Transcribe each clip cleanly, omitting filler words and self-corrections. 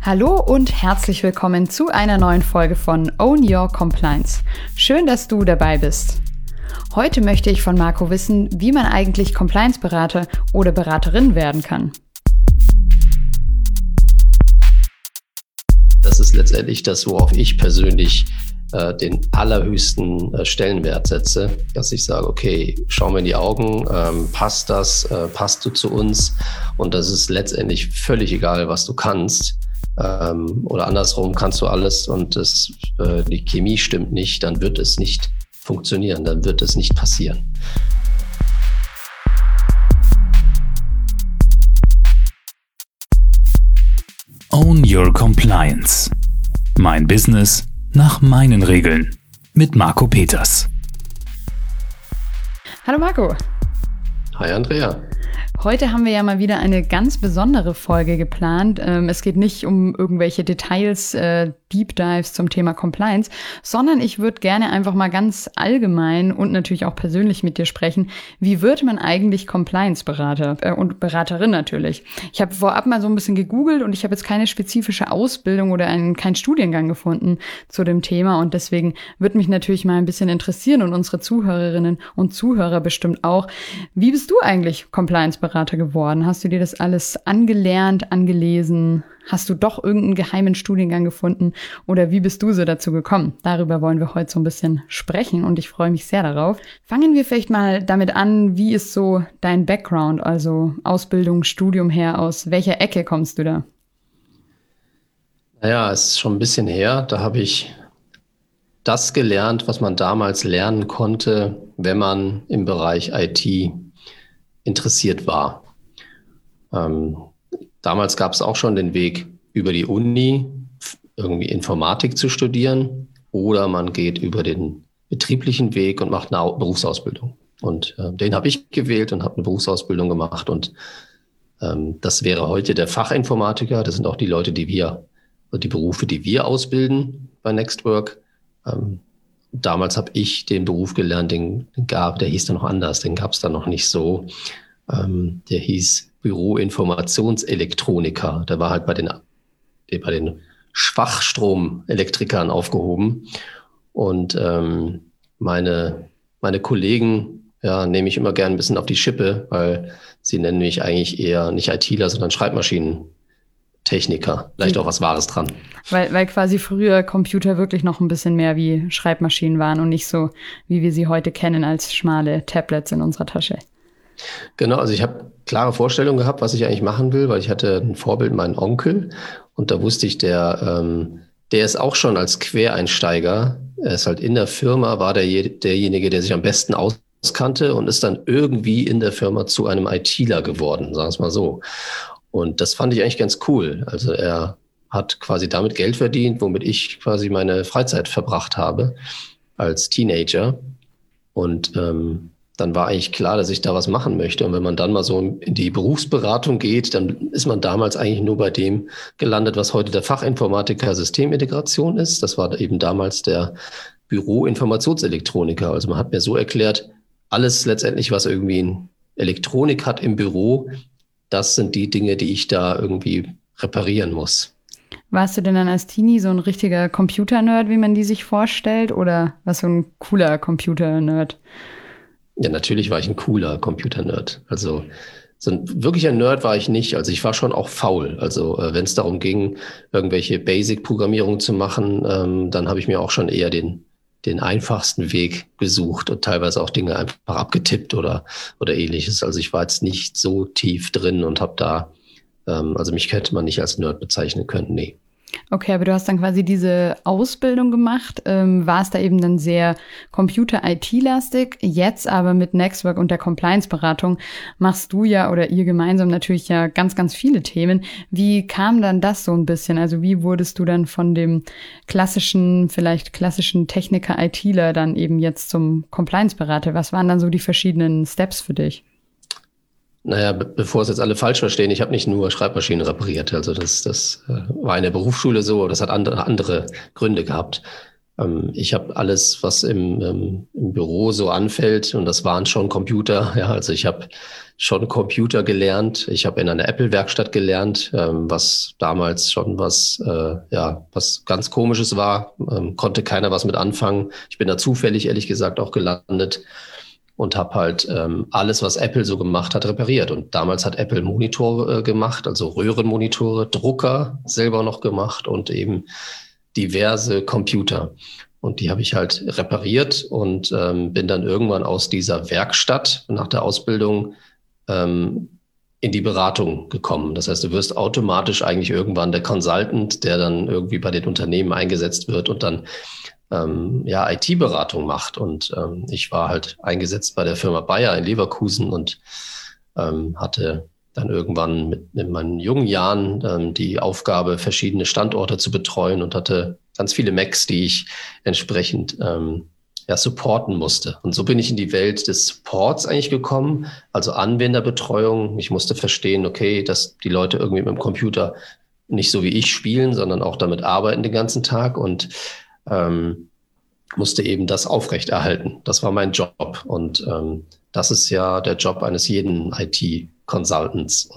Hallo und herzlich willkommen zu einer neuen Folge von Own Your Compliance. Schön, dass du dabei bist. Heute möchte ich von Marco wissen, wie man eigentlich Compliance-Berater oder Beraterin werden kann. Das ist letztendlich das, worauf ich persönlich den allerhöchsten Stellenwert setze, dass ich sage, okay, schau mir in die Augen, passt das, passt du zu uns? Und das ist letztendlich völlig egal, was du kannst. Oder andersrum, kannst du alles und die Chemie stimmt nicht, dann wird es nicht funktionieren, dann wird es nicht passieren. Own Your Compliance. Mein Business nach meinen Regeln. Mit Marco Peters. Hallo Marco. Hi Andrea. Heute haben wir ja mal wieder eine ganz besondere Folge geplant. Es geht nicht um irgendwelche Details, Deep Dives zum Thema Compliance, sondern ich würde gerne einfach mal ganz allgemein und natürlich auch persönlich mit dir sprechen. Wie wird man eigentlich Compliance-Berater und Beraterin natürlich? Ich habe vorab mal so ein bisschen gegoogelt und ich habe jetzt keine spezifische Ausbildung oder keinen Studiengang gefunden zu dem Thema und deswegen würde mich natürlich mal ein bisschen interessieren und unsere Zuhörerinnen und Zuhörer bestimmt auch. Wie bist du eigentlich Compliance-Berater geworden? Hast du dir das alles angelernt, angelesen? Hast du doch irgendeinen geheimen Studiengang gefunden? Oder wie bist du so dazu gekommen? Darüber wollen wir heute so ein bisschen sprechen und ich freue mich sehr darauf. Fangen wir vielleicht mal damit an, wie ist so dein Background, also Ausbildung, Studium her, aus welcher Ecke kommst du da? Naja, es ist schon ein bisschen her. Da habe ich das gelernt, was man damals lernen konnte, wenn man im Bereich IT interessiert war. Damals gab es auch schon den Weg über die Uni, irgendwie Informatik zu studieren, oder man geht über den betrieblichen Weg und macht eine Berufsausbildung. Und den habe ich gewählt und habe eine Berufsausbildung gemacht. Und das wäre heute der Fachinformatiker. Das sind auch die Leute, die Berufe, die wir ausbilden bei Nextwork. Damals habe ich den Beruf gelernt, der hieß dann noch anders, den gab es dann noch nicht so. Der hieß Büroinformationselektroniker. Der war halt bei den Schwachstromelektrikern aufgehoben. Und meine Kollegen nehme ich immer gern ein bisschen auf die Schippe, weil sie nennen mich eigentlich eher nicht ITler, sondern Schreibmaschinentechniker. Vielleicht auch was Wahres dran. Weil quasi früher Computer wirklich noch ein bisschen mehr wie Schreibmaschinen waren und nicht so, wie wir sie heute kennen, als schmale Tablets in unserer Tasche. Genau, also ich habe klare Vorstellungen gehabt, was ich eigentlich machen will, weil ich hatte ein Vorbild, meinen Onkel, und da wusste ich, der ist auch schon als Quereinsteiger, er ist halt in der Firma, war derjenige, der sich am besten auskannte und ist dann irgendwie in der Firma zu einem ITler geworden, sagen wir es mal so. Und das fand ich eigentlich ganz cool. Also er hat quasi damit Geld verdient, womit ich quasi meine Freizeit verbracht habe als Teenager. Und dann war eigentlich klar, dass ich da was machen möchte. Und wenn man dann mal so in die Berufsberatung geht, dann ist man damals eigentlich nur bei dem gelandet, was heute der Fachinformatiker Systemintegration ist. Das war eben damals der Büroinformationselektroniker. Also man hat mir so erklärt, alles letztendlich, was irgendwie Elektronik hat im Büro, das sind die Dinge, die ich da irgendwie reparieren muss. Warst du denn dann als Teenie so ein richtiger Computer-Nerd, wie man die sich vorstellt? Oder warst du ein cooler Computer-Nerd? Ja, natürlich war ich ein cooler Computer-Nerd. Also so ein wirklicher Nerd war ich nicht. Also ich war schon auch faul. Also wenn es darum ging, irgendwelche Basic-Programmierung zu machen, dann habe ich mir auch schon eher den einfachsten Weg gesucht und teilweise auch Dinge einfach abgetippt oder ähnliches. Also ich war jetzt nicht so tief drin und habe da, also mich hätte man nicht als Nerd bezeichnen können, nee. Okay, aber du hast dann quasi diese Ausbildung gemacht, warst da eben dann sehr Computer-IT-lastig, jetzt aber mit Nextwork und der Compliance-Beratung machst du ja oder ihr gemeinsam natürlich ja ganz, ganz viele Themen. Wie kam dann das so ein bisschen? Also wie wurdest du dann von dem klassischen Techniker-ITler dann eben jetzt zum Compliance-Berater? Was waren dann so die verschiedenen Steps für dich? Naja, bevor es jetzt alle falsch verstehen, ich habe nicht nur Schreibmaschinen repariert. Also das war in der Berufsschule so, das hat andere Gründe gehabt. Ich habe alles, was im Büro so anfällt, und das waren schon Computer. Ja, also ich habe schon Computer gelernt. Ich habe in einer Apple-Werkstatt gelernt, was damals schon was ganz Komisches war. Konnte keiner was mit anfangen. Ich bin da zufällig, ehrlich gesagt, auch gelandet und habe halt alles, was Apple so gemacht hat, repariert. Und damals hat Apple Monitore gemacht, also Röhrenmonitore, Drucker selber noch gemacht und eben diverse Computer. Und die habe ich halt repariert und bin dann irgendwann aus dieser Werkstatt nach der Ausbildung in die Beratung gekommen. Das heißt, du wirst automatisch eigentlich irgendwann der Consultant, der dann irgendwie bei den Unternehmen eingesetzt wird und dann IT-Beratung macht. Und ich war halt eingesetzt bei der Firma Bayer in Leverkusen und hatte dann irgendwann in meinen jungen Jahren die Aufgabe, verschiedene Standorte zu betreuen und hatte ganz viele Macs, die ich entsprechend supporten musste. Und so bin ich in die Welt des Supports eigentlich gekommen, also Anwenderbetreuung. Ich musste verstehen, okay, dass die Leute irgendwie mit dem Computer nicht so wie ich spielen, sondern auch damit arbeiten den ganzen Tag und musste eben das aufrechterhalten. Das war mein Job. Und das ist ja der Job eines jeden IT-Consultants.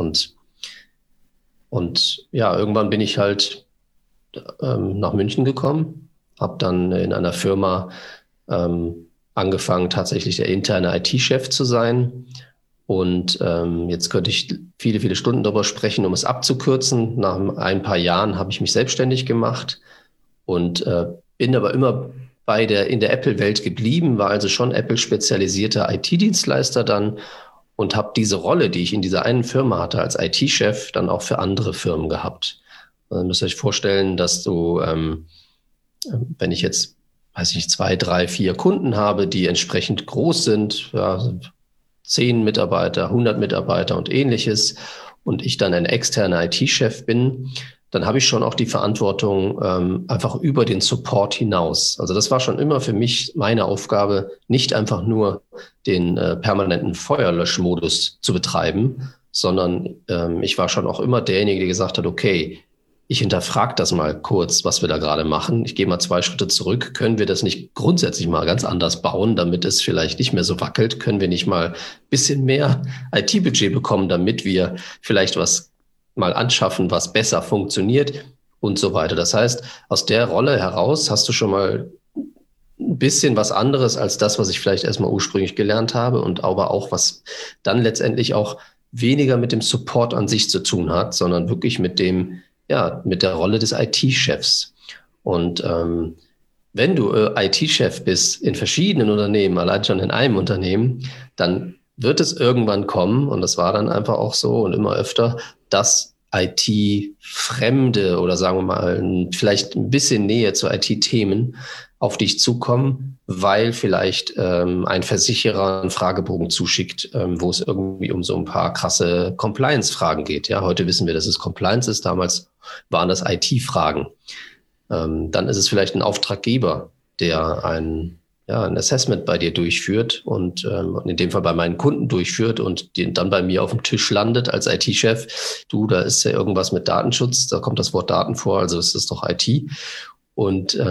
Und ja, irgendwann bin ich halt nach München gekommen, habe dann in einer Firma angefangen, tatsächlich der interne IT-Chef zu sein. Und jetzt könnte ich viele, viele Stunden darüber sprechen, um es abzukürzen. Nach ein paar Jahren habe ich mich selbstständig gemacht und bin aber immer in der Apple-Welt geblieben, war also schon Apple-spezialisierter IT-Dienstleister dann und habe diese Rolle, die ich in dieser einen Firma hatte als IT-Chef, dann auch für andere Firmen gehabt. Dann müsst ihr euch vorstellen, dass du, wenn ich jetzt, 2, 3, 4 Kunden habe, die entsprechend groß sind, 10 Mitarbeiter, 100 Mitarbeiter und ähnliches, und ich dann ein externer IT-Chef bin, dann habe ich schon auch die Verantwortung einfach über den Support hinaus. Also das war schon immer für mich meine Aufgabe, nicht einfach nur den permanenten Feuerlöschmodus zu betreiben, sondern ich war schon auch immer derjenige, der gesagt hat, okay, ich hinterfrage das mal kurz, was wir da gerade machen. Ich gehe mal 2 Schritte zurück. Können wir das nicht grundsätzlich mal ganz anders bauen, damit es vielleicht nicht mehr so wackelt? Können wir nicht mal ein bisschen mehr IT-Budget bekommen, damit wir vielleicht was mal anschaffen, was besser funktioniert und so weiter. Das heißt, aus der Rolle heraus hast du schon mal ein bisschen was anderes als das, was ich vielleicht erstmal ursprünglich gelernt habe, und aber auch was dann letztendlich auch weniger mit dem Support an sich zu tun hat, sondern wirklich mit der Rolle des IT-Chefs. Und wenn du IT-Chef bist in verschiedenen Unternehmen, allein schon in einem Unternehmen, dann wird es irgendwann kommen, und das war dann einfach auch so und immer öfter, dass IT-Fremde oder sagen wir mal vielleicht ein bisschen Nähe zu IT-Themen auf dich zukommen, weil vielleicht ein Versicherer einen Fragebogen zuschickt, wo es irgendwie um so ein paar krasse Compliance-Fragen geht. Ja, heute wissen wir, dass es Compliance ist. Damals waren das IT-Fragen. Dann ist es vielleicht ein Auftraggeber, der ein Assessment bei dir durchführt und in dem Fall bei meinen Kunden durchführt und den dann bei mir auf dem Tisch landet als IT-Chef. Du, da ist ja irgendwas mit Datenschutz, da kommt das Wort Daten vor, also ist das doch IT. Und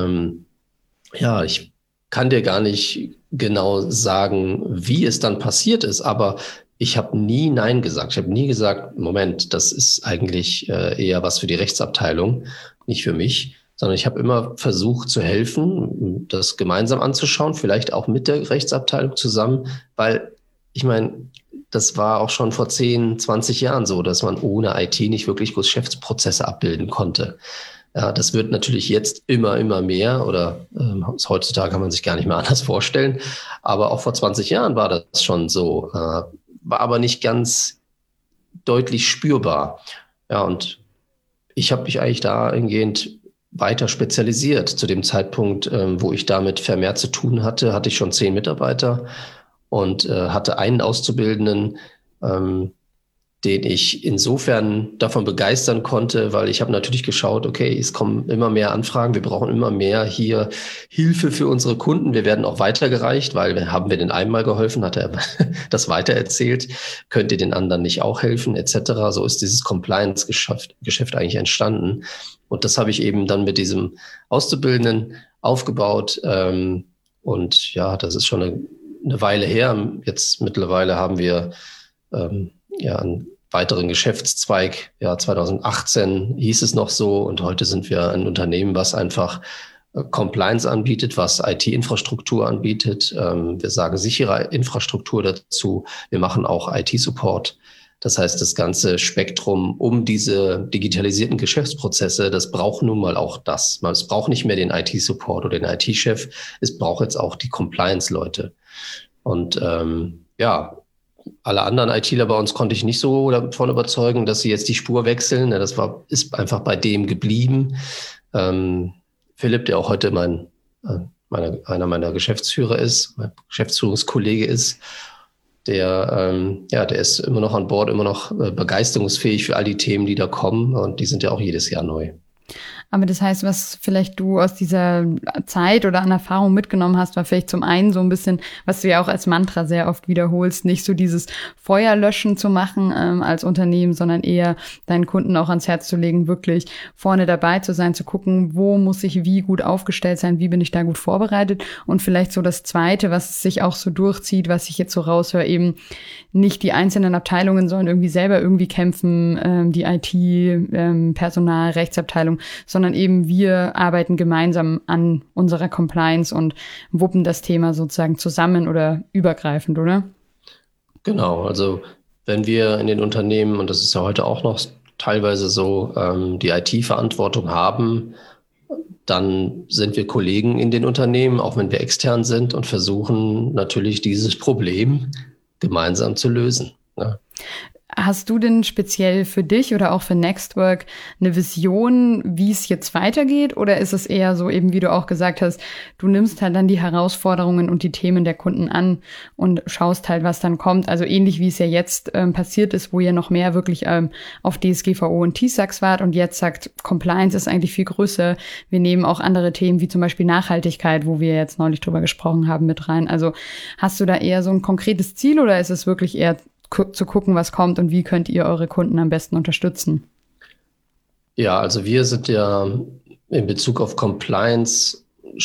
ich kann dir gar nicht genau sagen, wie es dann passiert ist, aber ich habe nie Nein gesagt. Ich habe nie gesagt, Moment, das ist eigentlich eher was für die Rechtsabteilung, nicht für mich, sondern ich habe immer versucht zu helfen, das gemeinsam anzuschauen, vielleicht auch mit der Rechtsabteilung zusammen, weil ich meine, das war auch schon vor 10, 20 Jahren so, dass man ohne IT nicht wirklich Geschäftsprozesse abbilden konnte. Ja, das wird natürlich jetzt immer mehr oder heutzutage kann man sich gar nicht mehr anders vorstellen. Aber auch vor 20 Jahren war das schon so, war aber nicht ganz deutlich spürbar. Ja, und ich habe mich eigentlich dahingehend weiter spezialisiert. Zu dem Zeitpunkt, wo ich damit vermehrt zu tun hatte, hatte ich schon 10 Mitarbeiter und hatte einen Auszubildenden, den ich insofern davon begeistern konnte, weil ich habe natürlich geschaut, okay, es kommen immer mehr Anfragen, wir brauchen immer mehr hier Hilfe für unsere Kunden. Wir werden auch weitergereicht, weil haben wir den einmal geholfen, hat er das weitererzählt, könnt ihr den anderen nicht auch helfen, etc. So ist dieses Compliance-Geschäft eigentlich entstanden. Und das habe ich eben dann mit diesem Auszubildenden aufgebaut. Und ja, das ist schon eine Weile her. Jetzt mittlerweile haben wir einen weiteren Geschäftszweig. Ja, 2018 hieß es noch so und heute sind wir ein Unternehmen, was einfach Compliance anbietet, was IT-Infrastruktur anbietet. Wir sagen sichere Infrastruktur dazu. Wir machen auch IT-Support. Das heißt, das ganze Spektrum um diese digitalisierten Geschäftsprozesse, das braucht nun mal auch das. Es braucht nicht mehr den IT-Support oder den IT-Chef, es braucht jetzt auch die Compliance-Leute. Und alle anderen ITler bei uns konnte ich nicht so davon überzeugen, dass sie jetzt die Spur wechseln. Ist einfach bei dem geblieben. Philipp, der auch heute einer meiner Geschäftsführer ist, mein Geschäftsführungskollege ist, der ist immer noch an Bord, immer noch begeisterungsfähig für all die Themen, die da kommen. Und die sind ja auch jedes Jahr neu. Aber das heißt, was vielleicht du aus dieser Zeit oder an Erfahrung mitgenommen hast, war vielleicht zum einen so ein bisschen, was du ja auch als Mantra sehr oft wiederholst, nicht so dieses Feuerlöschen zu machen als Unternehmen, sondern eher deinen Kunden auch ans Herz zu legen, wirklich vorne dabei zu sein, zu gucken, wo muss ich wie gut aufgestellt sein, wie bin ich da gut vorbereitet. Und vielleicht so das Zweite, was sich auch so durchzieht, was ich jetzt so raushöre, eben nicht die einzelnen Abteilungen sollen irgendwie selber irgendwie kämpfen, die IT, Personal, Rechtsabteilung, sondern eben wir arbeiten gemeinsam an unserer Compliance und wuppen das Thema sozusagen zusammen oder übergreifend, oder? Genau, also wenn wir in den Unternehmen, und das ist ja heute auch noch teilweise so, die IT-Verantwortung haben, dann sind wir Kollegen in den Unternehmen, auch wenn wir extern sind und versuchen natürlich dieses Problem gemeinsam zu lösen. Ja. Hast du denn speziell für dich oder auch für Nextwork eine Vision, wie es jetzt weitergeht? Oder ist es eher so, eben wie du auch gesagt hast, du nimmst halt dann die Herausforderungen und die Themen der Kunden an und schaust halt, was dann kommt? Also ähnlich wie es ja jetzt passiert ist, wo ihr noch mehr wirklich auf DSGVO und TISAX wart und jetzt sagt, Compliance ist eigentlich viel größer. Wir nehmen auch andere Themen wie zum Beispiel Nachhaltigkeit, wo wir jetzt neulich drüber gesprochen haben, mit rein. Also hast du da eher so ein konkretes Ziel oder ist es wirklich eher zu gucken, was kommt und wie könnt ihr eure Kunden am besten unterstützen? Ja, also wir sind ja in Bezug auf Compliance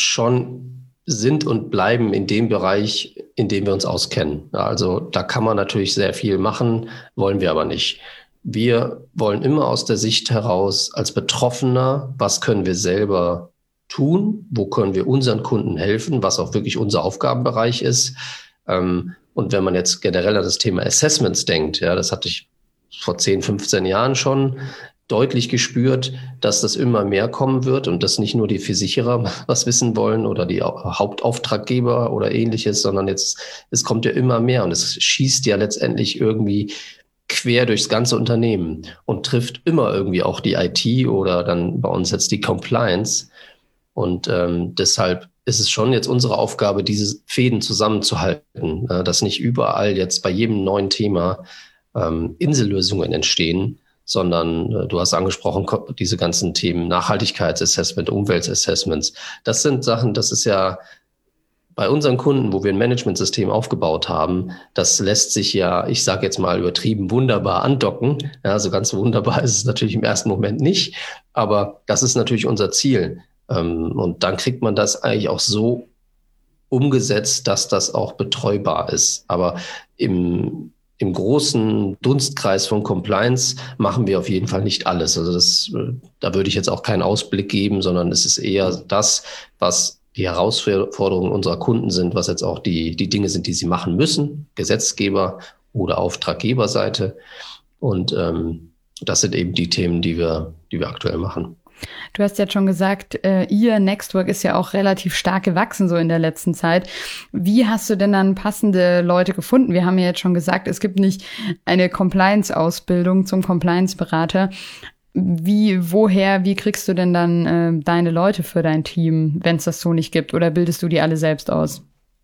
sind und bleiben in dem Bereich, in dem wir uns auskennen. Ja, also da kann man natürlich sehr viel machen, wollen wir aber nicht. Wir wollen immer aus der Sicht heraus als Betroffener, was können wir selber tun, wo können wir unseren Kunden helfen, was auch wirklich unser Aufgabenbereich ist. Und wenn man jetzt generell an das Thema Assessments denkt, ja, das hatte ich vor 10, 15 Jahren schon deutlich gespürt, dass das immer mehr kommen wird und dass nicht nur die Versicherer was wissen wollen oder die Hauptauftraggeber oder ähnliches, sondern es kommt ja immer mehr und es schießt ja letztendlich irgendwie quer durchs ganze Unternehmen und trifft immer irgendwie auch die IT oder dann bei uns jetzt die Compliance. Und deshalb ist es schon jetzt unsere Aufgabe, diese Fäden zusammenzuhalten, dass nicht überall jetzt bei jedem neuen Thema Insellösungen entstehen, sondern du hast angesprochen, diese ganzen Themen Nachhaltigkeitsassessment, Umweltassessments. Das sind Sachen, das ist ja bei unseren Kunden, wo wir ein Managementsystem aufgebaut haben, das lässt sich ja, ich sage jetzt mal übertrieben, wunderbar andocken. Ja, so ganz wunderbar ist es natürlich im ersten Moment nicht, aber das ist natürlich unser Ziel. Und dann kriegt man das eigentlich auch so umgesetzt, dass das auch betreubar ist. Aber im großen Dunstkreis von Compliance machen wir auf jeden Fall nicht alles. Also da würde ich jetzt auch keinen Ausblick geben, sondern es ist eher das, was die Herausforderungen unserer Kunden sind, was jetzt auch die Dinge sind, die sie machen müssen, Gesetzgeber oder Auftraggeberseite. Und das sind eben die Themen, die wir aktuell machen. Du hast jetzt schon gesagt, ihr Nextwork ist ja auch relativ stark gewachsen so in der letzten Zeit. Wie hast du denn dann passende Leute gefunden? Wir haben ja jetzt schon gesagt, es gibt nicht eine Compliance-Ausbildung zum Compliance-Berater. Wie kriegst du denn dann deine Leute für dein Team, wenn es das so nicht gibt? Oder bildest du die alle selbst aus?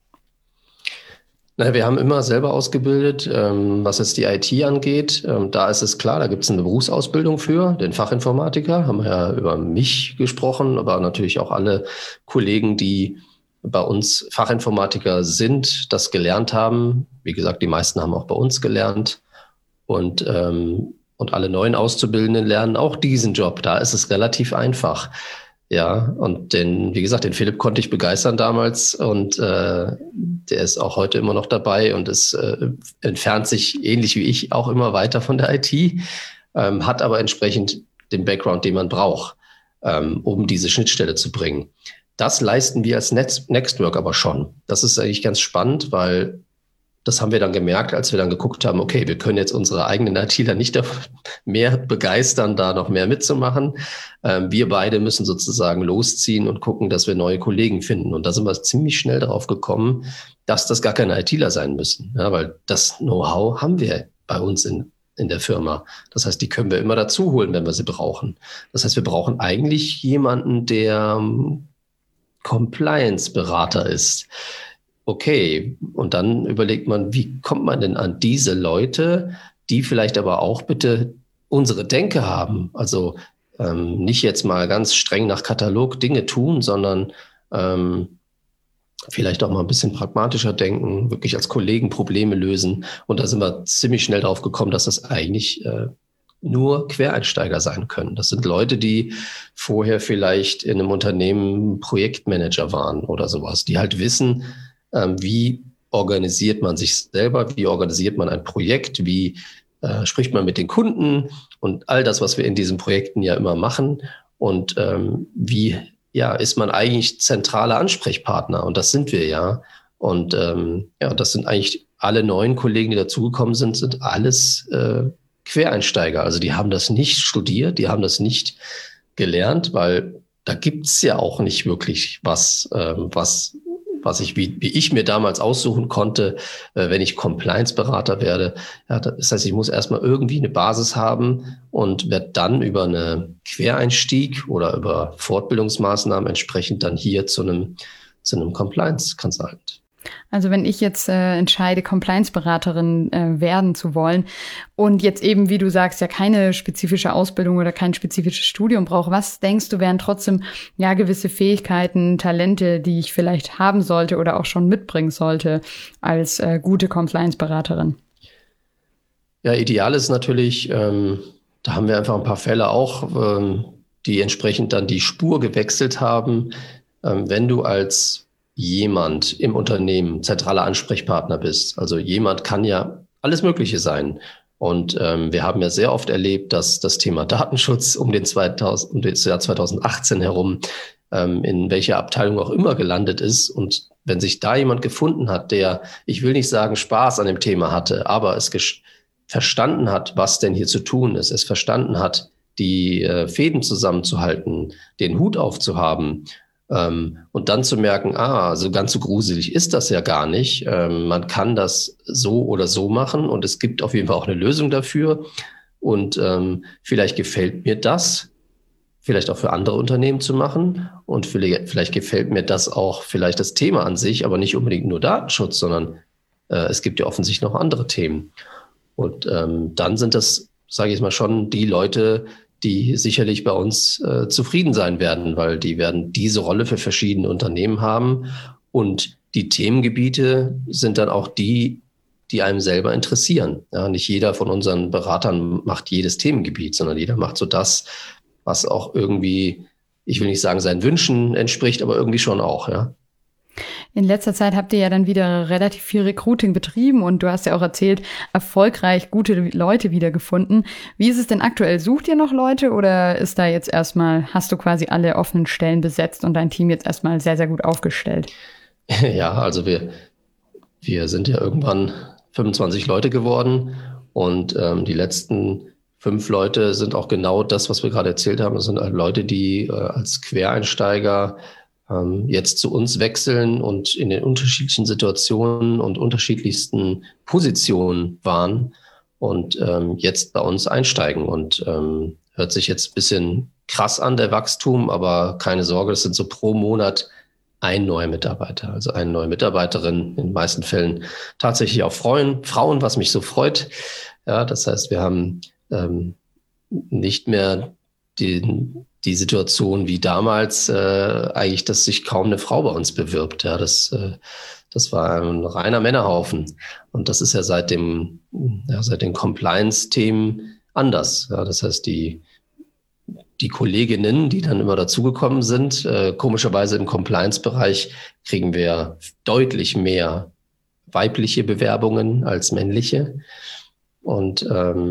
Naja, wir haben immer selber ausgebildet, was jetzt die IT angeht. Da ist es klar, da gibt es eine Berufsausbildung für den Fachinformatiker. Haben wir ja über mich gesprochen, aber natürlich auch alle Kollegen, die bei uns Fachinformatiker sind, das gelernt haben. Wie gesagt, die meisten haben auch bei uns gelernt. Und alle neuen Auszubildenden lernen auch diesen Job. Da ist es relativ einfach. Ja, und wie gesagt, den Philipp konnte ich begeistern damals und der ist auch heute immer noch dabei und es entfernt sich ähnlich wie ich auch immer weiter von der IT, hat aber entsprechend den Background, den man braucht, um diese Schnittstelle zu bringen. Das leisten wir als Nextwork aber schon. Das ist eigentlich ganz spannend, weil das haben wir dann gemerkt, als wir dann geguckt haben, okay, wir können jetzt unsere eigenen ITler nicht mehr begeistern, da noch mehr mitzumachen. Wir beide müssen sozusagen losziehen und gucken, dass wir neue Kollegen finden. Und da sind wir ziemlich schnell darauf gekommen, dass das gar keine ITler sein müssen. Ja, weil das Know-how haben wir bei uns in der Firma. Das heißt, die können wir immer dazu holen, wenn wir sie brauchen. Das heißt, wir brauchen eigentlich jemanden, der Compliance-Berater ist. Okay, und dann überlegt man, wie kommt man denn an diese Leute, die vielleicht aber auch bitte unsere Denke haben? Also nicht jetzt mal ganz streng nach Katalog Dinge tun, sondern vielleicht auch mal ein bisschen pragmatischer denken, wirklich als Kollegen Probleme lösen. Und da sind wir ziemlich schnell drauf gekommen, dass das eigentlich nur Quereinsteiger sein können. Das sind Leute, die vorher vielleicht in einem Unternehmen Projektmanager waren oder sowas, die halt wissen, wie organisiert man sich selber, wie organisiert man ein Projekt, wie spricht man mit den Kunden und all das, was wir in diesen Projekten ja immer machen und wie ist man eigentlich zentraler Ansprechpartner und das sind wir ja und das sind eigentlich alle neuen Kollegen, die dazugekommen sind alles Quereinsteiger, also die haben das nicht studiert, die haben das nicht gelernt, weil da gibt's ja auch nicht wirklich was wie ich mir damals aussuchen konnte, wenn ich Compliance-Berater werde. Ja, das heißt, ich muss erstmal irgendwie eine Basis haben und werde dann über einen Quereinstieg oder über Fortbildungsmaßnahmen entsprechend dann hier zu einem Compliance-Consultant. Also wenn ich jetzt entscheide, Compliance-Beraterin werden zu wollen und jetzt eben, wie du sagst, ja keine spezifische Ausbildung oder kein spezifisches Studium brauche, was denkst du, wären trotzdem gewisse Fähigkeiten, Talente, die ich vielleicht haben sollte oder auch schon mitbringen sollte als gute Compliance-Beraterin? Ja, ideal ist natürlich, da haben wir einfach ein paar Fälle auch, die entsprechend dann die Spur gewechselt haben. Wenn du als jemand im Unternehmen zentraler Ansprechpartner bist. Also jemand kann ja alles Mögliche sein. Und wir haben ja sehr oft erlebt, dass das Thema Datenschutz um das Jahr 2018 herum in welcher Abteilung auch immer gelandet ist. Und wenn sich da jemand gefunden hat, der, ich will nicht sagen, Spaß an dem Thema hatte, aber es verstanden hat, was denn hier zu tun ist, es verstanden hat, die Fäden zusammenzuhalten, den Hut aufzuhaben, und dann zu merken, so ganz so gruselig ist das ja gar nicht. Man kann das so oder so machen und es gibt auf jeden Fall auch eine Lösung dafür. Und vielleicht gefällt mir das, vielleicht auch für andere Unternehmen zu machen. Und vielleicht gefällt mir das auch, vielleicht das Thema an sich, aber nicht unbedingt nur Datenschutz, sondern es gibt ja offensichtlich noch andere Themen. Und dann sind das, sage ich mal, schon die Leute, die sicherlich bei uns zufrieden sein werden, weil die werden diese Rolle für verschiedene Unternehmen haben. Und die Themengebiete sind dann auch die einem selber interessieren. Ja, nicht jeder von unseren Beratern macht jedes Themengebiet, sondern jeder macht so das, was auch irgendwie, ich will nicht sagen, seinen Wünschen entspricht, aber irgendwie schon auch, ja. In letzter Zeit habt ihr ja dann wieder relativ viel Recruiting betrieben und du hast ja auch erzählt, erfolgreich gute Leute wiedergefunden. Wie ist es denn aktuell? Sucht ihr noch Leute oder ist da jetzt hast du quasi alle offenen Stellen besetzt und dein Team jetzt erstmal sehr, sehr gut aufgestellt? Ja, also wir sind ja irgendwann 25 Leute geworden und die letzten 5 Leute sind auch genau das, was wir gerade erzählt haben. Das sind halt Leute, die als Quereinsteiger jetzt zu uns wechseln und in den unterschiedlichen Situationen und unterschiedlichsten Positionen waren und jetzt bei uns einsteigen. Und hört sich jetzt ein bisschen krass an, der Wachstum, aber keine Sorge, das sind so pro Monat ein neuer Mitarbeiter, also eine neue Mitarbeiterin, in den meisten Fällen tatsächlich auch Frauen, was mich so freut. Ja, das heißt, wir haben nicht mehr die Situation wie damals eigentlich, dass sich kaum eine Frau bei uns bewirbt. Ja, das war ein reiner Männerhaufen. Und das ist ja seit den Compliance-Themen anders. Ja, das heißt, die die Kolleginnen, die dann immer dazugekommen sind, komischerweise im Compliance-Bereich kriegen wir deutlich mehr weibliche Bewerbungen als männliche. Und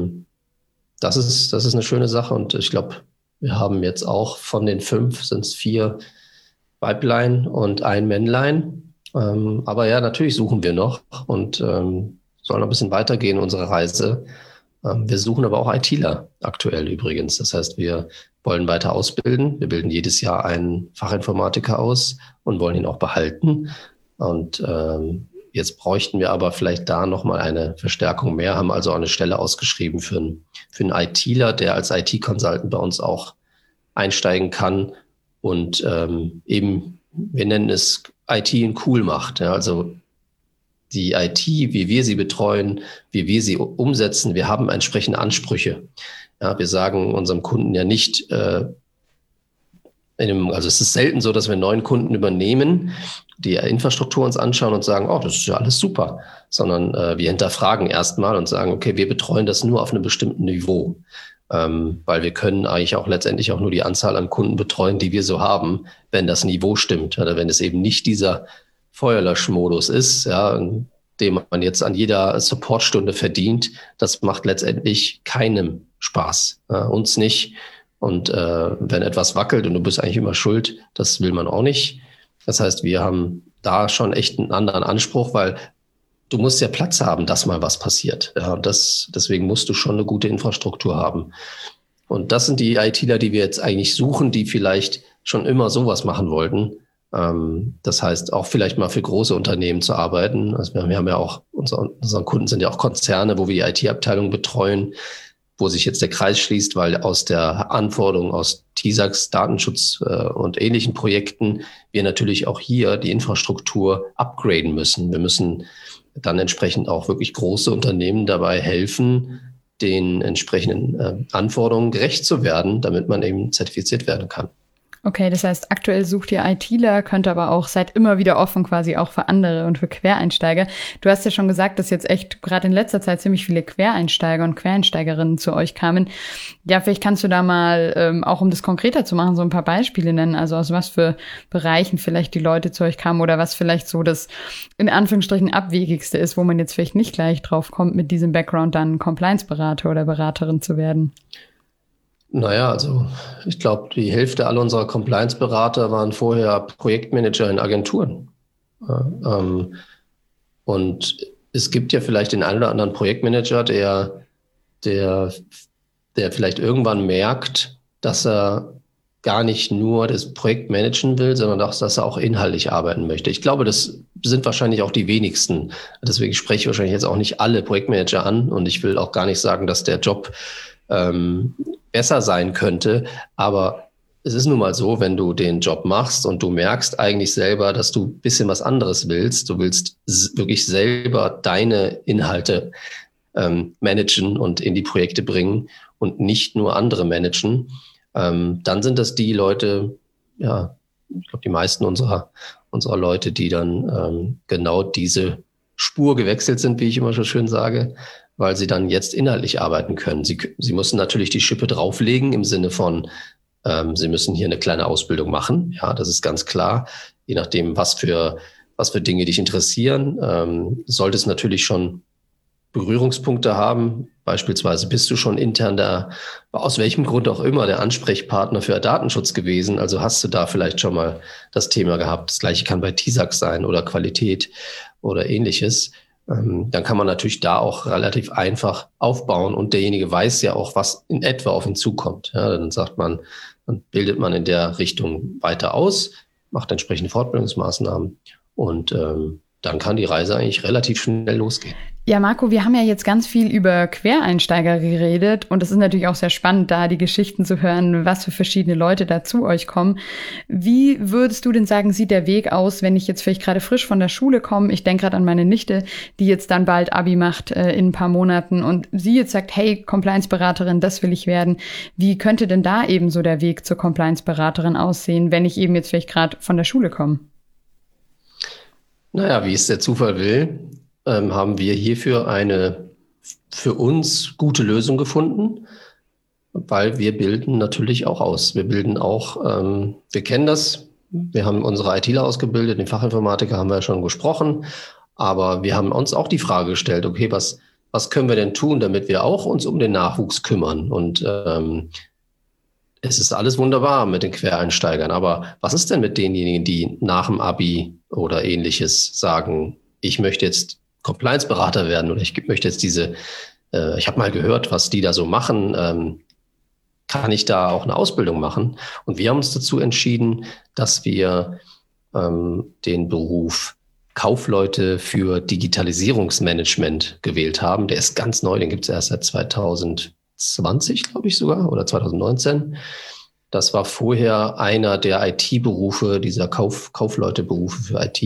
das ist eine schöne Sache. Und ich glaube, wir haben jetzt auch von den 5 sind es 4 Weiblein und ein Männlein. Aber ja, natürlich suchen wir noch und sollen noch ein bisschen weitergehen, unsere Reise. Wir suchen aber auch ITler aktuell übrigens. Das heißt, wir wollen weiter ausbilden. Wir bilden jedes Jahr einen Fachinformatiker aus und wollen ihn auch behalten. Und jetzt bräuchten wir aber vielleicht da nochmal eine Verstärkung mehr, haben also auch eine Stelle ausgeschrieben für einen ITler, der als IT-Consultant bei uns auch einsteigen kann und eben, wir nennen es IT in cool macht. Ja, also die IT, wie wir sie betreuen, wie wir sie umsetzen, wir haben entsprechende Ansprüche. Ja, wir sagen unserem Kunden ja nicht, also es ist selten so, dass wir einen neuen Kunden übernehmen, die Infrastruktur uns anschauen und sagen, oh, das ist ja alles super, sondern wir hinterfragen erstmal und sagen, okay, wir betreuen das nur auf einem bestimmten Niveau, weil wir können eigentlich auch letztendlich auch nur die Anzahl an Kunden betreuen, die wir so haben, wenn das Niveau stimmt oder wenn es eben nicht dieser Feuerlöschmodus ist, ja, den man jetzt an jeder Supportstunde verdient. Das macht letztendlich keinem Spaß, uns nicht. Und wenn etwas wackelt und du bist eigentlich immer schuld, das will man auch nicht. Das heißt, wir haben da schon echt einen anderen Anspruch, weil du musst ja Platz haben, dass mal was passiert. Ja, und deswegen musst du schon eine gute Infrastruktur haben. Und das sind die ITler, die wir jetzt eigentlich suchen, die vielleicht schon immer sowas machen wollten. Das heißt, auch vielleicht mal für große Unternehmen zu arbeiten. Also wir haben ja auch, unsere Kunden sind ja auch Konzerne, wo wir die IT-Abteilung betreuen, wo sich jetzt der Kreis schließt, weil aus der Anforderung aus TISAX, Datenschutz und ähnlichen Projekten wir natürlich auch hier die Infrastruktur upgraden müssen. Wir müssen dann entsprechend auch wirklich große Unternehmen dabei helfen, den entsprechenden Anforderungen gerecht zu werden, damit man eben zertifiziert werden kann. Okay, das heißt, aktuell sucht ihr ITler, könnt aber auch, seid immer wieder offen quasi auch für andere und für Quereinsteiger. Du hast ja schon gesagt, dass jetzt echt gerade in letzter Zeit ziemlich viele Quereinsteiger und Quereinsteigerinnen zu euch kamen. Ja, vielleicht kannst du da mal, auch um das konkreter zu machen, so ein paar Beispiele nennen. Also aus was für Bereichen vielleicht die Leute zu euch kamen oder was vielleicht so das in Anführungsstrichen abwegigste ist, wo man jetzt vielleicht nicht gleich drauf kommt, mit diesem Background dann Compliance-Berater oder Beraterin zu werden. Naja, also ich glaube, die Hälfte aller unserer Compliance-Berater waren vorher Projektmanager in Agenturen. Und es gibt ja vielleicht den einen oder anderen Projektmanager, der vielleicht irgendwann merkt, dass er gar nicht nur das Projekt managen will, sondern auch, dass er auch inhaltlich arbeiten möchte. Ich glaube, das sind wahrscheinlich auch die wenigsten. Deswegen spreche ich wahrscheinlich jetzt auch nicht alle Projektmanager an und ich will auch gar nicht sagen, dass der Job besser sein könnte, aber es ist nun mal so, wenn du den Job machst und du merkst eigentlich selber, dass du ein bisschen was anderes willst, du willst wirklich selber deine Inhalte managen und in die Projekte bringen und nicht nur andere managen, dann sind das die Leute, ja, ich glaube, die meisten unserer Leute, die dann genau diese Spur gewechselt sind, wie ich immer so schön sage, weil sie dann jetzt inhaltlich arbeiten können. Sie müssen natürlich die Schippe drauflegen im Sinne von, sie müssen hier eine kleine Ausbildung machen. Ja, das ist ganz klar. Je nachdem, was für Dinge dich interessieren, sollte es natürlich schon Berührungspunkte haben. Beispielsweise bist du schon intern aus welchem Grund auch immer, der Ansprechpartner für Datenschutz gewesen. Also hast du da vielleicht schon mal das Thema gehabt. Das Gleiche kann bei TISAX sein oder Qualität oder ähnliches. Dann kann man natürlich da auch relativ einfach aufbauen und derjenige weiß ja auch, was in etwa auf ihn zukommt. Ja, dann dann bildet man in der Richtung weiter aus, macht entsprechende Fortbildungsmaßnahmen und dann kann die Reise eigentlich relativ schnell losgehen. Ja, Marco, wir haben ja jetzt ganz viel über Quereinsteiger geredet und es ist natürlich auch sehr spannend, da die Geschichten zu hören, was für verschiedene Leute da zu euch kommen. Wie würdest du denn sagen, sieht der Weg aus, wenn ich jetzt vielleicht gerade frisch von der Schule komme? Ich denke gerade an meine Nichte, die jetzt dann bald Abi macht in ein paar Monaten und sie jetzt sagt, hey, Compliance-Beraterin, das will ich werden. Wie könnte denn da eben so der Weg zur Compliance-Beraterin aussehen, wenn ich eben jetzt vielleicht gerade von der Schule komme? Naja, wie es der Zufall will, haben wir hierfür eine für uns gute Lösung gefunden. weil wir bilden natürlich auch aus. Wir bilden auch, wir kennen das, wir haben unsere ITler ausgebildet, den Fachinformatiker haben wir ja schon gesprochen, aber wir haben uns auch die Frage gestellt, okay, was können wir denn tun, damit wir auch uns um den Nachwuchs kümmern? Und es ist alles wunderbar mit den Quereinsteigern, aber was ist denn mit denjenigen, die nach dem Abi oder Ähnliches sagen, ich möchte jetzt Compliance-Berater werden oder ich möchte jetzt ich habe mal gehört, was die da so machen, kann ich da auch eine Ausbildung machen? Und wir haben uns dazu entschieden, dass wir den Beruf Kaufleute für Digitalisierungsmanagement gewählt haben. Der ist ganz neu, den gibt es erst seit 2020, glaube ich sogar, oder 2019. Das war vorher einer der IT-Berufe, dieser Kaufleute-Berufe für IT.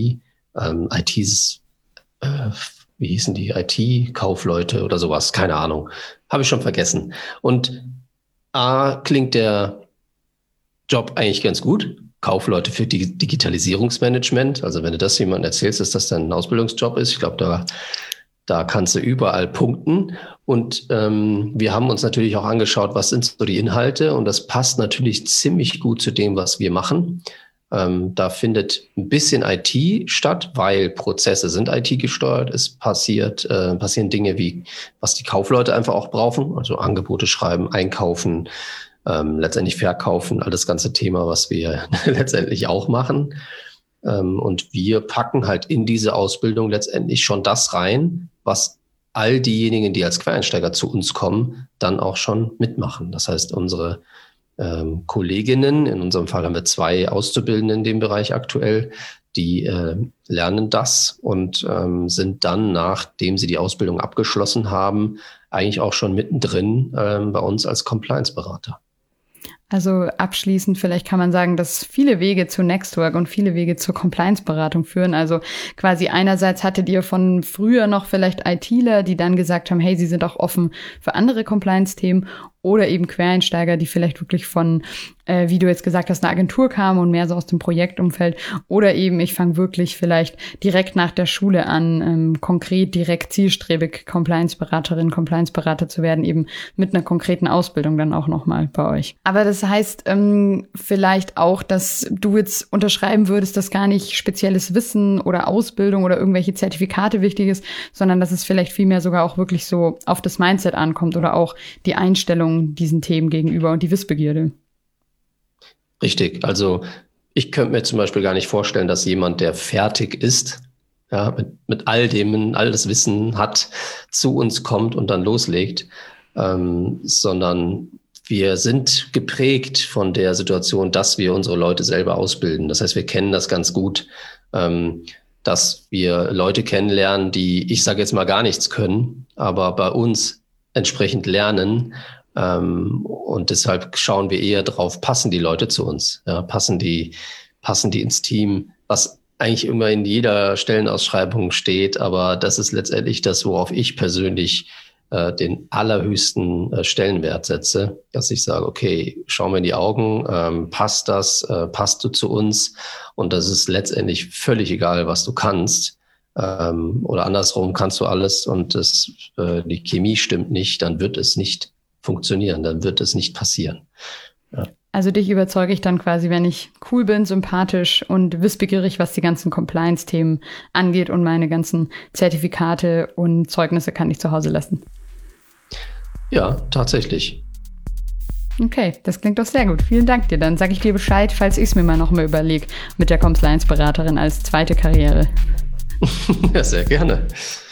Wie hießen die? IT-Kaufleute oder sowas, keine Ahnung. Habe ich schon vergessen. Und klingt der Job eigentlich ganz gut. Kaufleute für Digitalisierungsmanagement. Also wenn du das jemandem erzählst, dass das dann ein Ausbildungsjob ist, ich glaube, da kannst du überall punkten. Und wir haben uns natürlich auch angeschaut, was sind so die Inhalte. Und das passt natürlich ziemlich gut zu dem, was wir machen. Da findet ein bisschen IT statt, weil Prozesse sind IT-gesteuert. Es passieren Dinge wie, was die Kaufleute einfach auch brauchen. Also Angebote schreiben, einkaufen, letztendlich verkaufen, all das ganze Thema, was wir letztendlich auch machen. Und wir packen halt in diese Ausbildung letztendlich schon das rein, was all diejenigen, die als Quereinsteiger zu uns kommen, dann auch schon mitmachen. Das heißt, unsere Kolleginnen, in unserem Fall haben wir 2 Auszubildende in dem Bereich aktuell, die lernen das und sind dann, nachdem sie die Ausbildung abgeschlossen haben, eigentlich auch schon mittendrin bei uns als Compliance-Berater. Also abschließend vielleicht kann man sagen, dass viele Wege zu Nextwork und viele Wege zur Compliance-Beratung führen. Also quasi einerseits hattet ihr von früher noch vielleicht ITler, die dann gesagt haben, hey, sie sind auch offen für andere Compliance-Themen, oder eben Quereinsteiger, die vielleicht wirklich von, wie du jetzt gesagt hast, einer Agentur kamen und mehr so aus dem Projektumfeld, oder eben ich fange wirklich vielleicht direkt nach der Schule an, konkret direkt zielstrebig Compliance-Beraterin, Compliance-Berater zu werden, eben mit einer konkreten Ausbildung dann auch nochmal bei euch. Aber das heißt vielleicht auch, dass du jetzt unterschreiben würdest, dass gar nicht spezielles Wissen oder Ausbildung oder irgendwelche Zertifikate wichtig ist, sondern dass es vielleicht vielmehr sogar auch wirklich so auf das Mindset ankommt oder auch die Einstellung diesen Themen gegenüber und die Wissbegierde. Richtig. Also ich könnte mir zum Beispiel gar nicht vorstellen, dass jemand, der fertig ist, ja, mit all das Wissen hat, zu uns kommt und dann loslegt, sondern wir sind geprägt von der Situation, dass wir unsere Leute selber ausbilden. Das heißt, wir kennen das ganz gut, dass wir Leute kennenlernen, die, ich sage jetzt mal, gar nichts können, aber bei uns entsprechend lernen. Und deshalb schauen wir eher drauf, passen die Leute zu uns, ja, passen die ins Team, was eigentlich immer in jeder Stellenausschreibung steht, aber das ist letztendlich das, worauf ich persönlich den allerhöchsten Stellenwert setze, dass ich sage, okay, schau mir in die Augen, passt du zu uns, und das ist letztendlich völlig egal, was du kannst. Oder andersrum, kannst du alles und die Chemie stimmt nicht, dann wird es nicht funktionieren, dann wird es nicht passieren. Ja. Also dich überzeuge ich dann quasi, wenn ich cool bin, sympathisch und wissbegierig, was die ganzen Compliance-Themen angeht, und meine ganzen Zertifikate und Zeugnisse kann ich zu Hause lassen. Ja, tatsächlich. Okay, das klingt doch sehr gut. Vielen Dank dir. Dann sage ich dir Bescheid, falls ich es mir mal noch mal überlege, mit der Compliance-Beraterin als zweite Karriere. Ja, sehr gerne.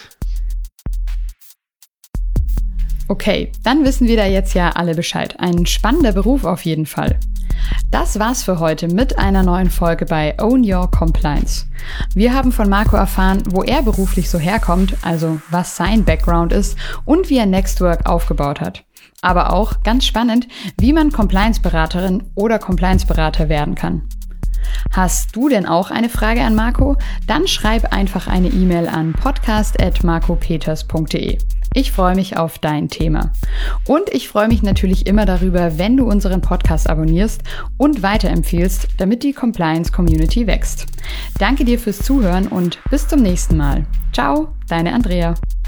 Okay, dann wissen wir da jetzt ja alle Bescheid. Ein spannender Beruf auf jeden Fall. Das war's für heute mit einer neuen Folge bei Own Your Compliance. Wir haben von Marco erfahren, wo er beruflich so herkommt, also was sein Background ist und wie er Nextwork aufgebaut hat. Aber auch, ganz spannend, wie man Compliance-Beraterin oder Compliance-Berater werden kann. Hast du denn auch eine Frage an Marco? Dann schreib einfach eine E-Mail an podcast@marcopeters.de. Ich freue mich auf dein Thema. Und ich freue mich natürlich immer darüber, wenn du unseren Podcast abonnierst und weiterempfiehlst, damit die Compliance-Community wächst. Danke dir fürs Zuhören und bis zum nächsten Mal. Ciao, deine Andrea.